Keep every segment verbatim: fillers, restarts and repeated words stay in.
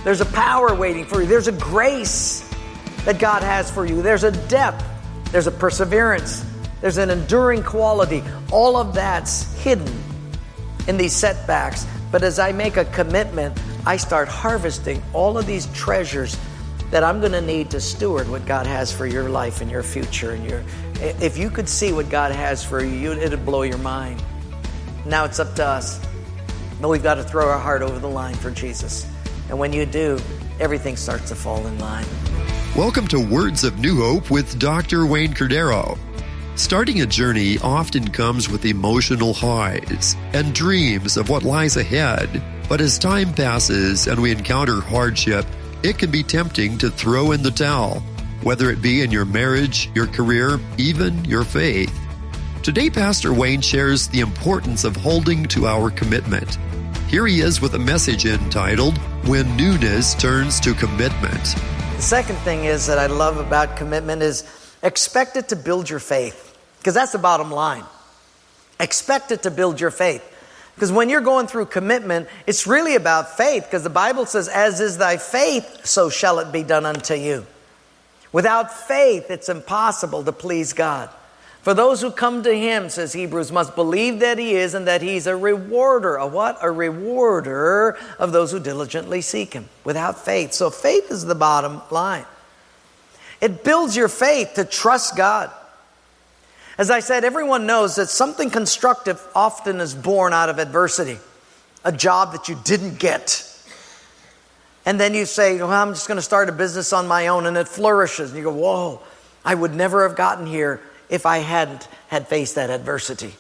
There's a power waiting for you. There's a grace that God has for you. There's a depth. There's a perseverance. There's an enduring quality. All of that's hidden in these setbacks. But as I make a commitment, I start harvesting all of these treasures that I'm going to need to steward what God has for your life and your future. And your, if you could see what God has for you, it'd blow your mind. Now it's up to us. But we've got to throw our heart over the line for Jesus. And when you do, everything starts to fall in line. Welcome to Words of New Hope with Doctor Wayne Cordeiro. Starting a journey often comes with emotional highs and dreams of what lies ahead. But as time passes and we encounter hardship, it can be tempting to throw in the towel, whether it be in your marriage, your career, even your faith. Today, Pastor Wayne shares the importance of holding to our commitment. Here he is with a message entitled, When Newness Turns to Commitment. The second thing is that I love about commitment is expect it to build your faith. Because that's the bottom line. Expect it to build your faith. Because when you're going through commitment, it's really about faith. Because the Bible says, as is thy faith, so shall it be done unto you. Without faith, it's impossible to please God. For those who come to Him, says Hebrews, must believe that He is and that He's a rewarder. A what? A rewarder of those who diligently seek Him. Without faith. So faith is the bottom line. It builds your faith to trust God. As I said, everyone knows that something constructive often is born out of adversity. A job that you didn't get. And then you say, well, I'm just going to start a business on my own, and it flourishes. And you go, whoa, I would never have gotten here if I hadn't had faced that adversity.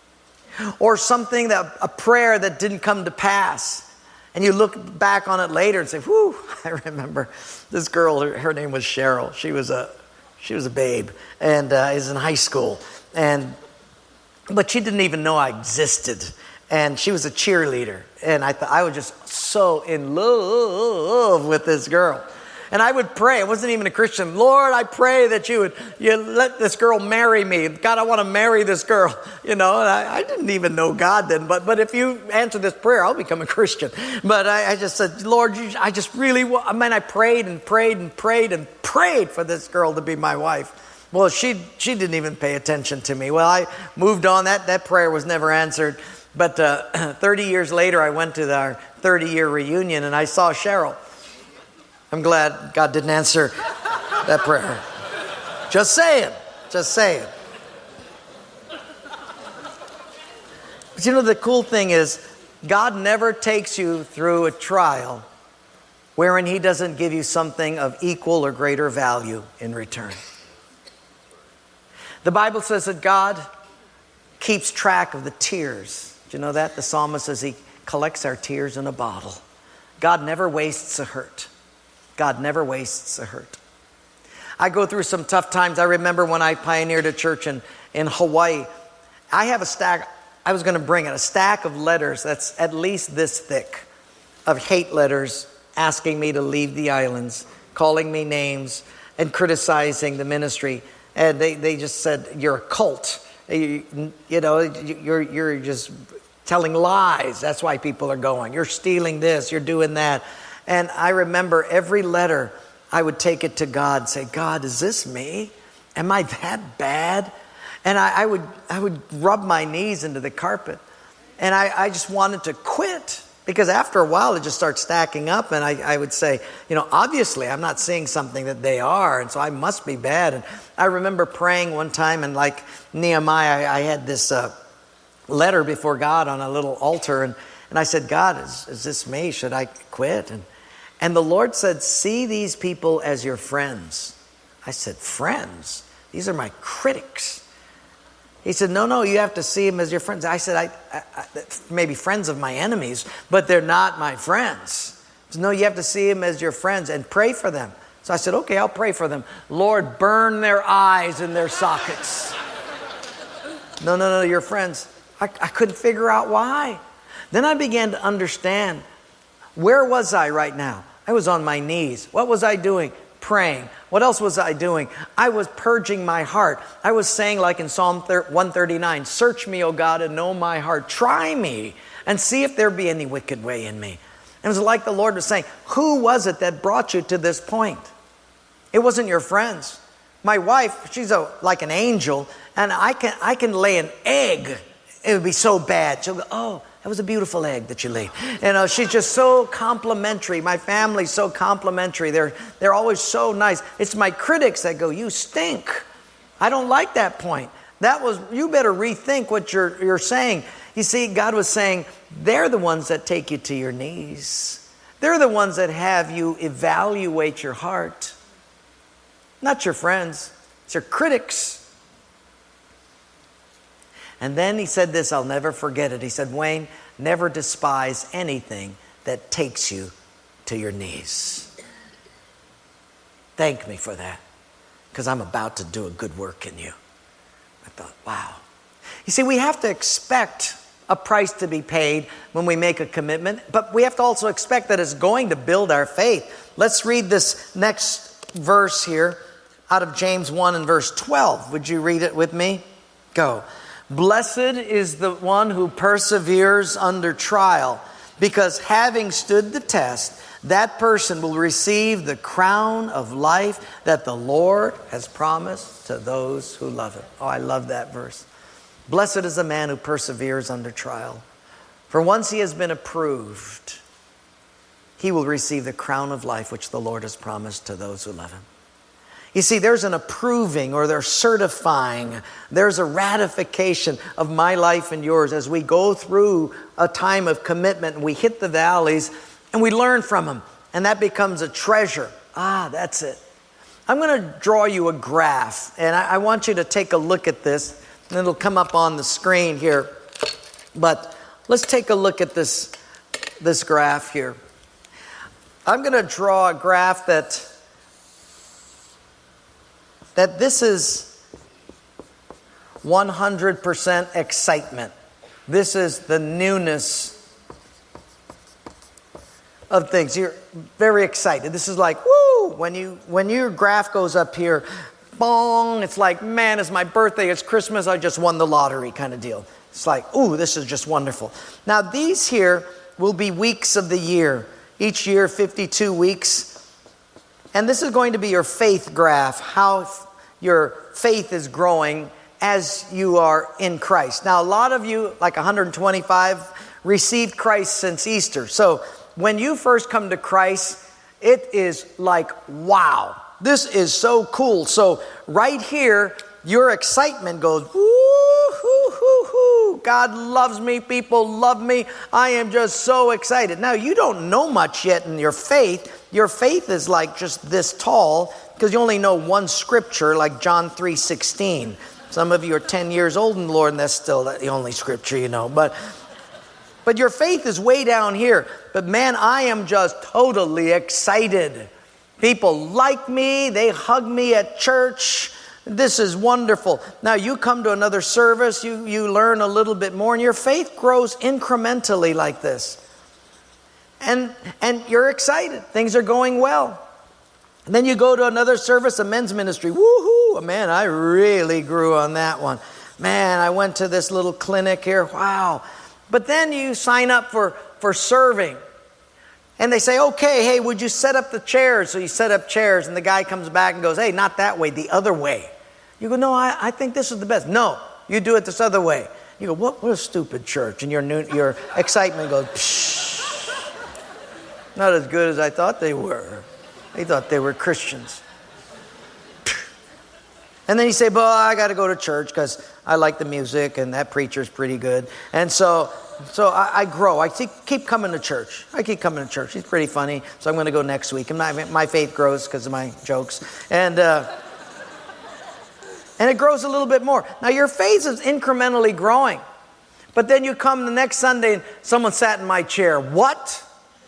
Or something, that a prayer that didn't come to pass. And you look back on it later and say, whew, I remember this girl, her, her name was Cheryl. She was a She was a babe and uh, is in high school, and but she didn't even know I existed. And she was a cheerleader, and I thought I was just so in love with this girl. And I would pray. I wasn't even a Christian. Lord, I pray that you would you let this girl marry me. God, I want to marry this girl. You know, and I, I didn't even know God then. But but if you answer this prayer, I'll become a Christian. But I, I just said, Lord, you, I just really, wa-. I mean, I prayed and prayed and prayed and prayed for this girl to be my wife. Well, she she didn't even pay attention to me. Well, I moved on. That that prayer was never answered. But uh, thirty years later, I went to our thirty-year reunion, and I saw Cheryl. I'm glad God didn't answer that prayer. Just saying. Just saying. But you know, the cool thing is, God never takes you through a trial wherein He doesn't give you something of equal or greater value in return. The Bible says that God keeps track of the tears. Do you know that? The psalmist says He collects our tears in a bottle. God never wastes a hurt. God never wastes a hurt. I go through some tough times. I remember when I pioneered a church in, in Hawaii. I have a stack, I was going to bring it, a stack of letters that's at least this thick of hate letters asking me to leave the islands, calling me names, and criticizing the ministry. And they, they just said, you're a cult. You, you know, you're, you're just telling lies. That's why people are going. You're stealing this, you're doing that. And I remember every letter, I would take it to God and say, God, is this me? Am I that bad? And I, I would I would rub my knees into the carpet. And I, I just wanted to quit. Because after a while, it just starts stacking up. And I, I would say, you know, obviously, I'm not seeing something that they are. And so I must be bad. And I remember praying one time, and like Nehemiah, I, I had this uh, letter before God on a little altar. And, and I said, God, is, is this me? Should I quit? And And the Lord said, see these people as your friends. I said, friends? These are my critics. He said, no, no, you have to see them as your friends. I said, I, I, I, maybe friends of my enemies, but they're not my friends. He said, no, you have to see them as your friends and pray for them. So I said, okay, I'll pray for them. Lord, burn their eyes in their sockets. no, no, no, your friends. I, I couldn't figure out why. Then I began to understand, where was I right now? I was on my knees. What was I doing? Praying. What else was I doing? I was purging my heart. I was saying, like in Psalm one thirty-nine, search me, O God, and know my heart. Try me and see if there be any wicked way in me. It was like the Lord was saying, who was it that brought you to this point? It wasn't your friends. My wife, she's a, like an angel, and I can I can lay an egg. It would be so bad. She'll go, oh, that was a beautiful egg that you laid. You know, she's just so complimentary. My family's so complimentary. They're they're always so nice. It's my critics that go, you stink. I don't like that point. That was, you better rethink what you're you're saying. You see, God was saying, they're the ones that take you to your knees. They're the ones that have you evaluate your heart. Not your friends. It's your critics. And then he said this, I'll never forget it. He said, Wayne, never despise anything that takes you to your knees. Thank me for that, because I'm about to do a good work in you. I thought, wow. You see, we have to expect a price to be paid when we make a commitment, but we have to also expect that it's going to build our faith. Let's read this next verse here out of James one and verse twelve. Would you read it with me? Go. Blessed is the one who perseveres under trial, because having stood the test, that person will receive the crown of life that the Lord has promised to those who love Him. Oh, I love that verse. Blessed is the man who perseveres under trial. For once he has been approved, he will receive the crown of life which the Lord has promised to those who love Him. You see, there's an approving, or there's certifying. There's a ratification of my life and yours as we go through a time of commitment and we hit the valleys and we learn from them. And that becomes a treasure. Ah, that's it. I'm going to draw you a graph, and I, I want you to take a look at this. And it'll come up on the screen here. But let's take a look at this, this graph here. I'm going to draw a graph that... that this is one hundred percent excitement. This is the newness of things. You're very excited. This is like, woo! When you when your graph goes up here, bong, it's like, man, it's my birthday, it's Christmas, I just won the lottery kind of deal. It's like, ooh, this is just wonderful. Now, these here will be weeks of the year. Each year, fifty-two weeks. And this is going to be your faith graph, how your faith is growing as you are in Christ. Now, a lot of you, like one hundred twenty-five, received Christ since Easter. So when you first come to Christ, it is like, wow, this is so cool. So right here, your excitement goes, woo, hoo, hoo, hoo. God loves me. People love me. I am just so excited. Now, you don't know much yet in your faith. Your faith is like just this tall because you only know one scripture, like John three sixteen. Some of you are ten years old in the Lord, and that's still the only scripture you know. But, but your faith is way down here. But man, I am just totally excited. People like me. They hug me at church. This is wonderful. Now you come to another service, you, you learn a little bit more, and your faith grows incrementally like this. And, and you're excited. Things are going well. And then you go to another service, a men's ministry. Woohoo! Man, I really grew on that one. Man, I went to this little clinic here. Wow. But then you sign up for, for serving. And they say, okay, hey, would you set up the chairs? So you set up chairs, and the guy comes back and goes, hey, not that way, the other way. You go, no, I, I think this is the best. No, you do it this other way. You go, what, what a stupid church. And your new, your excitement goes, psh, not as good as I thought they were. They thought they were Christians. And then you say, well, I got to go to church because I like the music and that preacher's pretty good. And so so I, I grow. I keep, keep coming to church. I keep coming to church. He's pretty funny, so I'm going to go next week. And my, my faith grows because of my jokes. And, uh, and it grows a little bit more. Now, your faith is incrementally growing. But then you come the next Sunday and someone sat in my chair. What?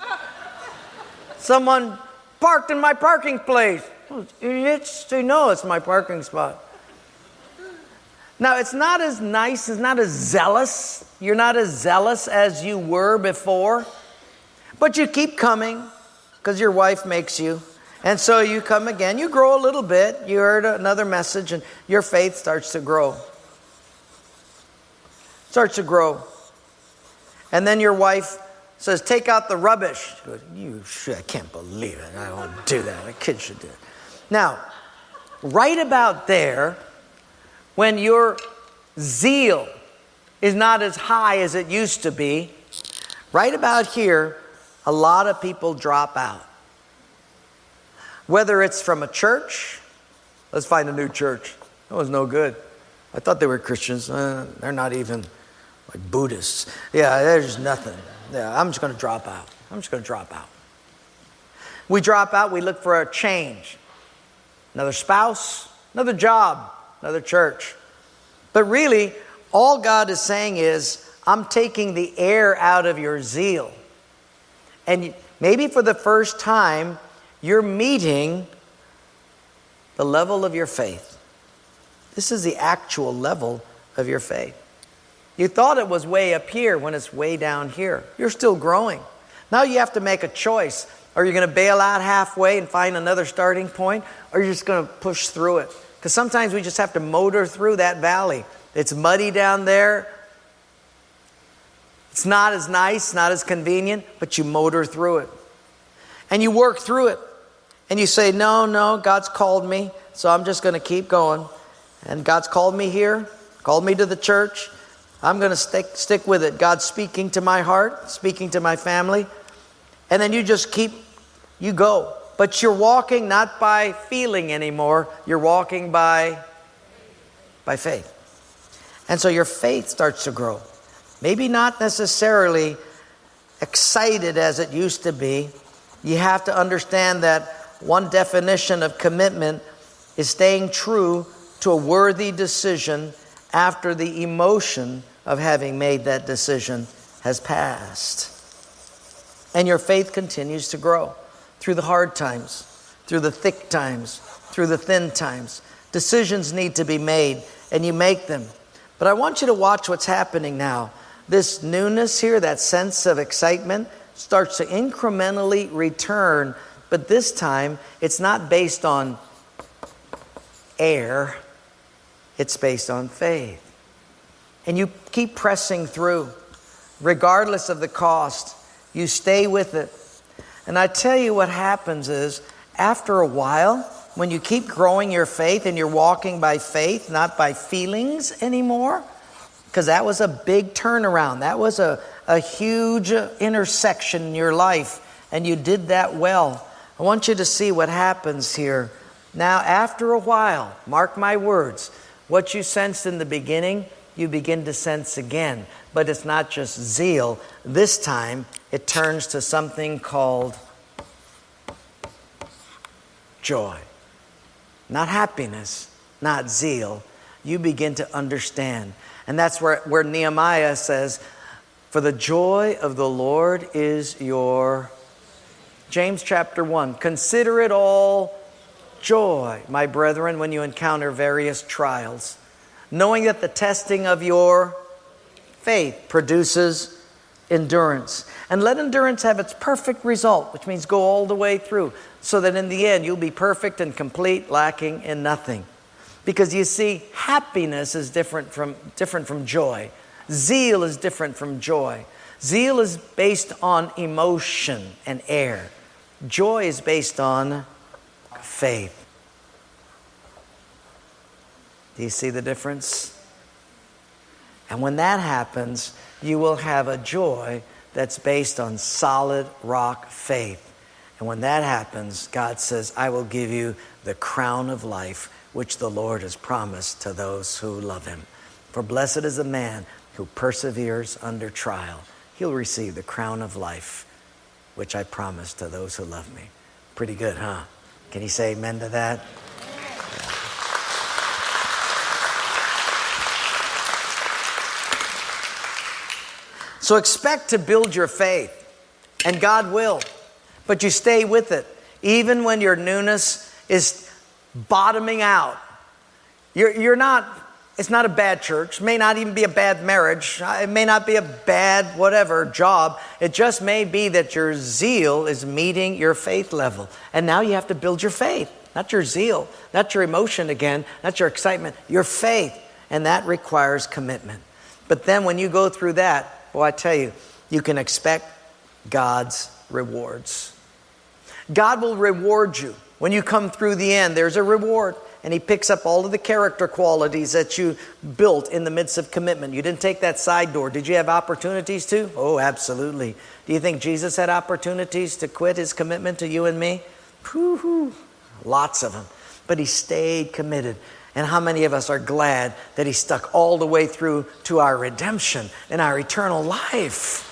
Someone parked in my parking place. Idiots, they know it's my parking spot. Now, it's not as nice, it's not as zealous. You're not as zealous as you were before. But you keep coming because your wife makes you. And so you come again. You grow a little bit. You heard another message and your faith starts to grow. Starts to grow. And then your wife says, take out the rubbish. She goes, you should, I can't believe it. I won't do that. A kid should do it. Now, right about there, when your zeal is not as high as it used to be, right about here, a lot of people drop out. Whether it's from a church, let's find a new church. That was no good. I thought they were Christians. Uh, they're not even like Buddhists. Yeah, there's nothing. Yeah, I'm just going to drop out. I'm just going to drop out. We drop out, we look for a change. Another spouse, another job, another church. But really, all God is saying is, I'm taking the air out of your zeal. And maybe for the first time, you're meeting the level of your faith. This is the actual level of your faith. You thought it was way up here when it's way down here. You're still growing. Now you have to make a choice. Are you going to bail out halfway and find another starting point? Or are you just going to push through it? Because sometimes we just have to motor through that valley. It's muddy down there. It's not as nice, not as convenient, but you motor through it. And you work through it. And you say, no, no, God's called me, so I'm just going to keep going. And God's called me here, called me to the church. I'm going to stick stick with it. God's speaking to my heart, speaking to my family. And then you just keep, you go. But you're walking not by feeling anymore. You're walking by, by faith. And so your faith starts to grow. Maybe not necessarily excited as it used to be. You have to understand that one definition of commitment is staying true to a worthy decision after the emotion of having made that decision has passed. And your faith continues to grow through the hard times, through the thick times, through the thin times. Decisions need to be made, and you make them. But I want you to watch what's happening now. This newness here, that sense of excitement, starts to incrementally return. But this time, it's not based on air. It's based on faith. And you keep pressing through. Regardless of the cost, you stay with it. And I tell you what happens is, after a while, when you keep growing your faith and you're walking by faith, not by feelings anymore, because that was a big turnaround. That was a, a huge intersection in your life, and you did that well. I want you to see what happens here. Now, after a while, mark my words, what you sensed in the beginning, you begin to sense again. But it's not just zeal. This time, it turns to something called joy. Not happiness, not zeal. You begin to understand. And that's where, where Nehemiah says, for the joy of the Lord is your... James chapter one, consider it all joy, my brethren, when you encounter various trials, knowing that the testing of your faith produces endurance. And let endurance have its perfect result, which means go all the way through, so that in the end you'll be perfect and complete, lacking in nothing. Because you see, happiness is different from, different from joy. Zeal is different from joy. Zeal is based on emotion and air. Joy is based on faith. Do you see the difference? And when that happens, you will have a joy that's based on solid rock faith. And when that happens, God says, I will give you the crown of life, which the Lord has promised to those who love Him. For blessed is the man who perseveres under trial. He'll receive the crown of life, which I promise to those who love me. Pretty good, huh? Can you say amen to that? So expect to build your faith, and God will. But you stay with it. Even when your newness is bottoming out. You're, you're not, it's not a bad church. It may not even be a bad marriage. It may not be a bad whatever job. It just may be that your zeal is meeting your faith level. And now you have to build your faith. Not your zeal, not your emotion again, not your excitement, your faith. And that requires commitment. But then when you go through that, well, I tell you, you can expect God's rewards. God will reward you. When you come through the end, there's a reward. And He picks up all of the character qualities that you built in the midst of commitment. You didn't take that side door. Did you have opportunities to? Oh, absolutely. Do you think Jesus had opportunities to quit His commitment to you and me? Whew, lots of them. But He stayed committed. And how many of us are glad that He stuck all the way through to our redemption and our eternal life?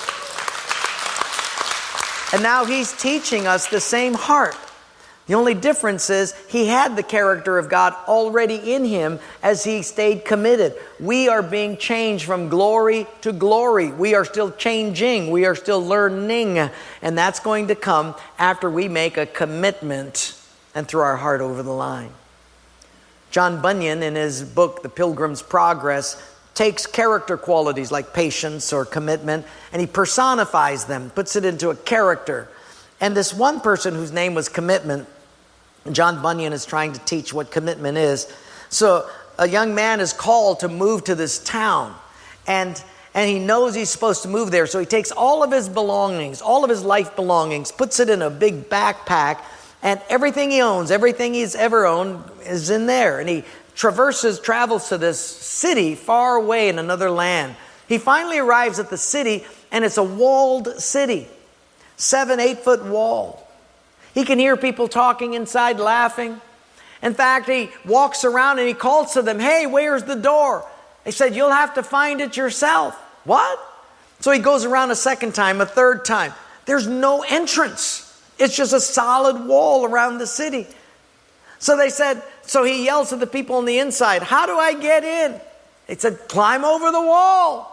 And now He's teaching us the same heart. The only difference is He had the character of God already in Him as He stayed committed. We are being changed from glory to glory. We are still changing. We are still learning. And that's going to come after we make a commitment and throw our heart over the line. John Bunyan, in his book, The Pilgrim's Progress, takes character qualities like patience or commitment and he personifies them, puts it into a character. And this one person whose name was Commitment, John Bunyan is trying to teach what commitment is. So a young man is called to move to this town. And, and he knows he's supposed to move there. So he takes all of his belongings, all of his life belongings, puts it in a big backpack. And everything he owns, everything he's ever owned is in there. And he traverses, travels to this city far away in another land. He finally arrives at the city and it's a walled city. Seven, eight foot wall. He can hear people talking inside, laughing. In fact, he walks around and he calls to them, "Hey, where's the door?" They said, "You'll have to find it yourself." What? So he goes around a second time, a third time. There's no entrance. It's just a solid wall around the city. So they said, so he yells to the people on the inside, "How do I get in?" They said, "Climb over the wall."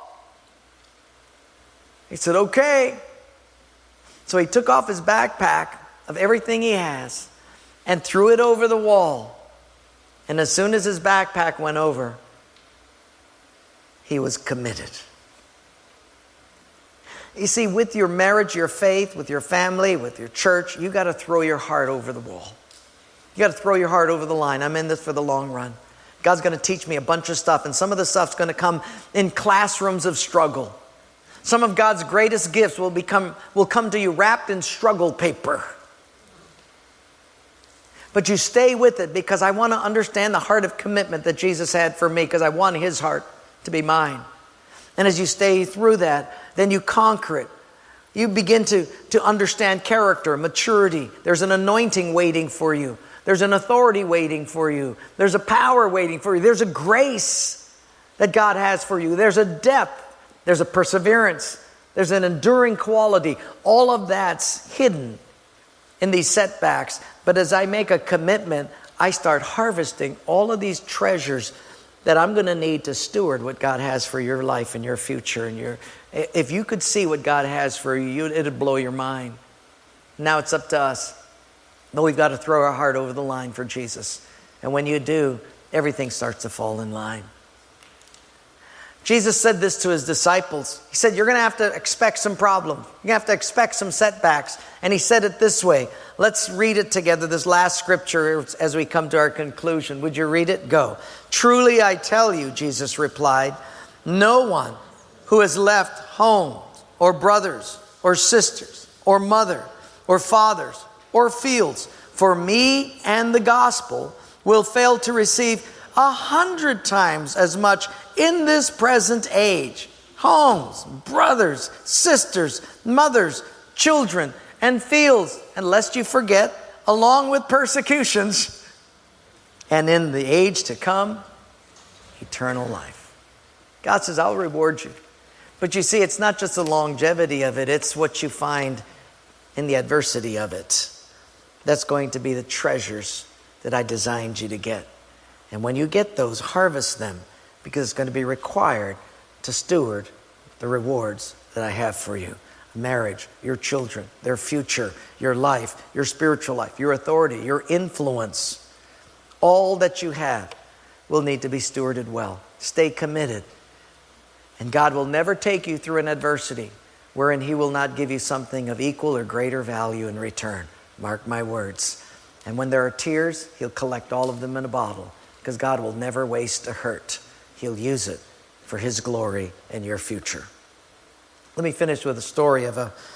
He said, "Okay." So he took off his backpack of everything he has and threw it over the wall. And as soon as his backpack went over, he was committed. You see, with your marriage, your faith, with your family, with your church, you got to throw your heart over the wall. You got to throw your heart over the line. I'm in this for the long run. God's going to teach me a bunch of stuff, and some of the stuff's going to come in classrooms of struggle. Some of God's greatest gifts will become will come to you wrapped in struggle paper. But you stay with it because I want to understand the heart of commitment that Jesus had for me, because I want His heart to be mine. And as you stay through that, then you conquer it. You begin to, to understand character, maturity. There's an anointing waiting for you. There's an authority waiting for you. There's a power waiting for you. There's a grace that God has for you. There's a depth. There's a perseverance. There's an enduring quality. All of that's hidden in these setbacks. But as I make a commitment, I start harvesting all of these treasures that I'm going to need to steward what God has for your life and your future. And your, if you could see what God has for you, it'd blow your mind. Now it's up to us. But we've got to throw our heart over the line for Jesus. And when you do, everything starts to fall in line. Jesus said this to His disciples. He said, you're going to have to expect some problems. You're going to have to expect some setbacks. And He said it this way. Let's read it together, this last scripture, as we come to our conclusion. Would you read it? Go. "Truly I tell you," Jesus replied, "no one who has left home or brothers or sisters or mother or fathers or fields for me and the gospel will fail to receive a hundred times as much in this present age. Homes, brothers, sisters, mothers, children, and fields, and lest you forget, along with persecutions, and in the age to come, eternal life." God says, I'll reward you. But you see, it's not just the longevity of it, it's what you find in the adversity of it. That's going to be the treasures that I designed you to get. And when you get those, harvest them, because it's going to be required to steward the rewards that I have for you. Marriage, your children, their future, your life, your spiritual life, your authority, your influence. All that you have will need to be stewarded well. Stay committed. And God will never take you through an adversity wherein He will not give you something of equal or greater value in return. Mark my words. And when there are tears, He'll collect all of them in a bottle, because God will never waste a hurt. He'll use it for His glory and your future. Let me finish with a story of a,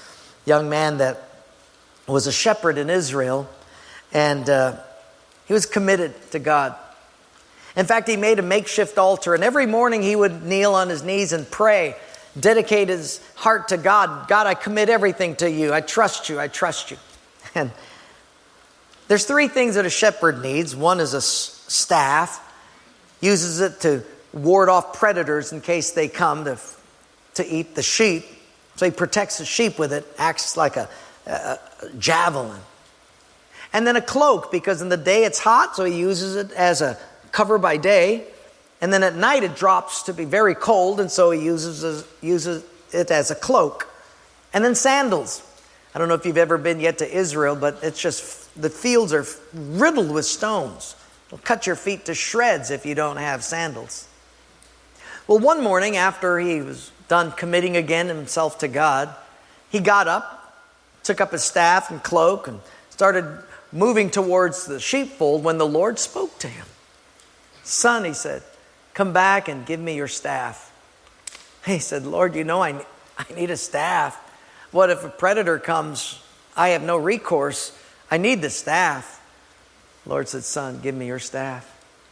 young man that was a shepherd in Israel, and uh, he was committed to God. In fact, he made a makeshift altar, and every morning he would kneel on his knees and pray, dedicate his heart to God. God, I commit everything to you. I trust you. I trust you. And there's three things that a shepherd needs. One is a staff. Uses it to ward off predators in case they come to, to eat the sheep. So he protects the sheep with it. Acts like a, a, a javelin. And then a cloak, because in the day it's hot, so he uses it as a cover by day. And then at night it drops to be very cold, and so he uses, uses it as a cloak. And then sandals. I don't know if you've ever been yet to Israel, but it's just, the fields are riddled with stones. It'll cut your feet to shreds if you don't have sandals. Well, one morning after he was done committing again himself to God, he got up, took up his staff and cloak, and started moving towards the sheepfold when the Lord spoke to him. Son, he said, come back and give me your staff. He said, Lord, you know I, I need a staff. What if a predator comes? I have no recourse. I need the staff. The Lord said, son, give me your staff.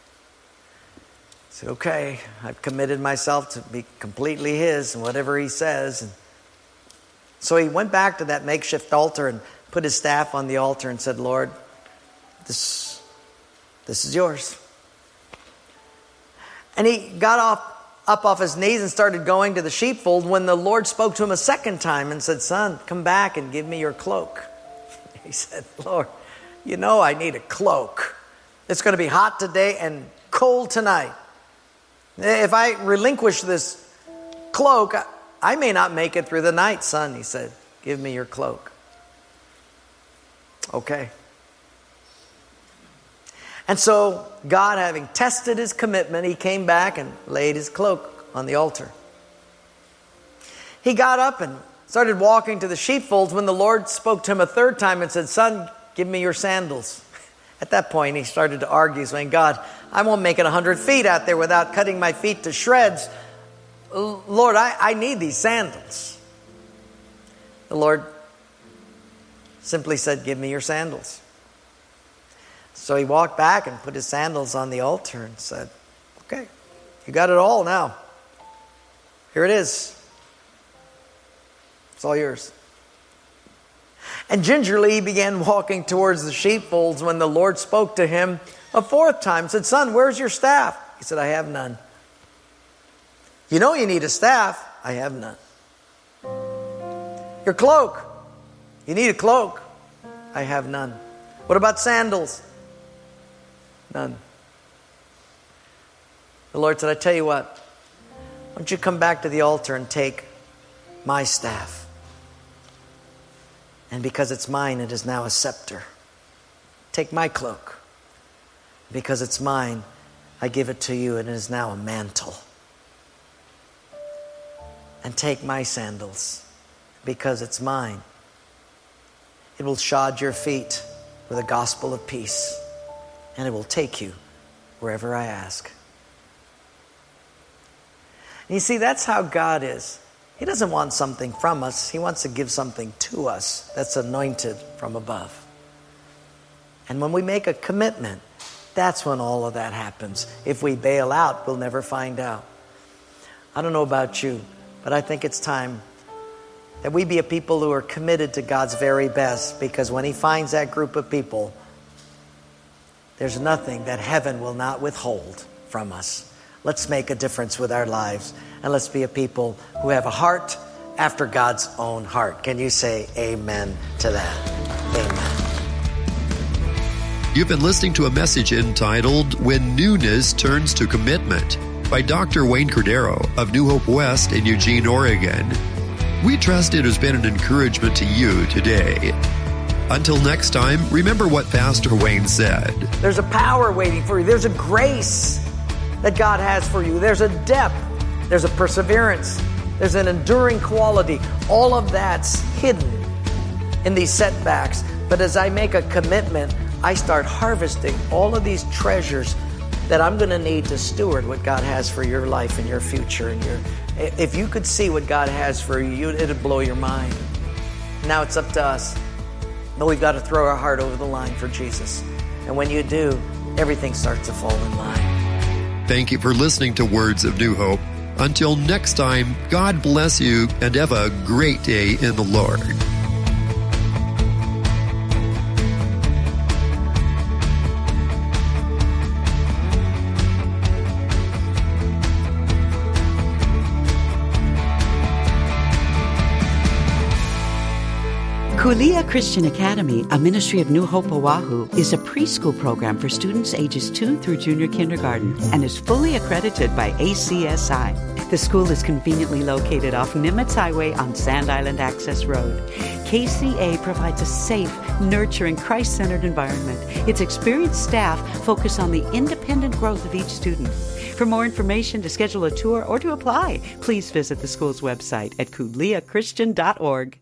I said, okay, I've committed myself to be completely his and whatever he says. And so he went back to that makeshift altar and put his staff on the altar and said, Lord, this, this is yours. And he got off, up off his knees and started going to the sheepfold when the Lord spoke to him a second time and said, son, come back and give me your cloak. He said, Lord, you know I need a cloak. It's going to be hot today and cold tonight. If I relinquish this cloak, I may not make it through the night, son. He said, give me your cloak. Okay. And so God, having tested his commitment, he came back and laid his cloak on the altar. He got up and started walking to the sheepfolds when the Lord spoke to him a third time and said, son, give me your sandals. At that point, he started to argue, saying, God, I won't make it a hundred feet out there without cutting my feet to shreds. Lord, I, I need these sandals. The Lord simply said, give me your sandals. So he walked back and put his sandals on the altar and said, okay, you got it all now. Here it is. It's all yours. And gingerly he began walking towards the sheepfolds when the Lord spoke to him a fourth time. Said, son, where's your staff? He said, I have none. You know you need a staff. I have none. Your cloak. You need a cloak. I have none. What about sandals? None. The Lord said, I tell you what, why don't you come back to the altar and take my staff? And because it's mine, it is now a scepter. Take my cloak. Because it's mine, I give it to you, and it is now a mantle. And take my sandals. Because it's mine, it will shod your feet with the gospel of peace. And it will take you wherever I ask. And you see, that's how God is. He doesn't want something from us. He wants to give something to us that's anointed from above. And when we make a commitment, that's when all of that happens. If we bail out, we'll never find out. I don't know about you, but I think it's time that we be a people who are committed to God's very best, because when he finds that group of people, there's nothing that heaven will not withhold from us. Let's make a difference with our lives, and let's be a people who have a heart after God's own heart. Can you say amen to that? Amen. You've been listening to a message entitled When Newness Turns to Commitment by Doctor Wayne Cordero of New Hope West in Eugene, Oregon. We trust it has been an encouragement to you today. Until next time, remember what Pastor Wayne said. There's a power waiting for you. There's a grace that God has for you. There's a depth. There's a perseverance. There's an enduring quality. All of that's hidden in these setbacks. But as I make a commitment, I start harvesting all of these treasures that I'm going to need to steward what God has for your life and your future. And your, if you could see what God has for you, it'd blow your mind. Now it's up to us. But we've got to throw our heart over the line for Jesus. And when you do, everything starts to fall in line. Thank you for listening to Words of New Hope. Until next time, God bless you and have a great day in the Lord. Kulia Christian Academy, a ministry of New Hope Oahu, is a preschool program for students ages two through junior kindergarten and is fully accredited by A C S I. The school is conveniently located off Nimitz Highway on Sand Island Access Road. K C A provides a safe, nurturing, Christ-centered environment. Its experienced staff focus on the independent growth of each student. For more information, to schedule a tour, or to apply, please visit the school's website at kulia christian dot org.